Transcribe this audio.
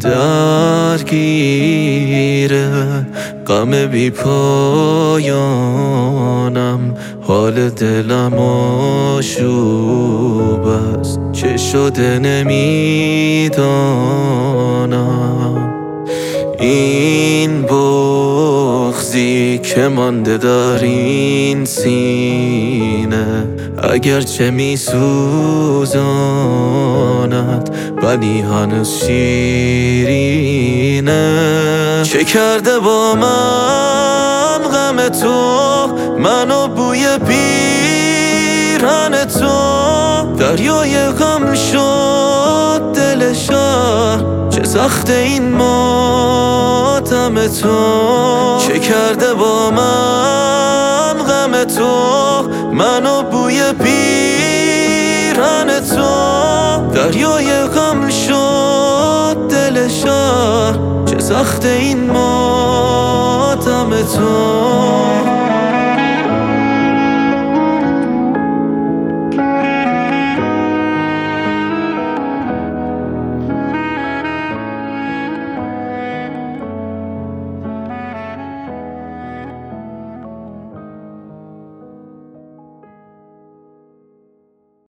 درگیره، غم بی پایانم، حال دلم آشوب است، چه شده نمیدانم. این بغضی که مانده در این سینه، اگرچه می سوزاند ولی هنوز شیرینه. چه کرده با من غم تو، منو بوی پیرهن تو، دریای غم شد دل شهر، چه سخت این ماتم تو. چه کرده با من غم تو، منو بوی پیرهن تو، دریای غم شد دل شهر، چه سخت این ماتم تو.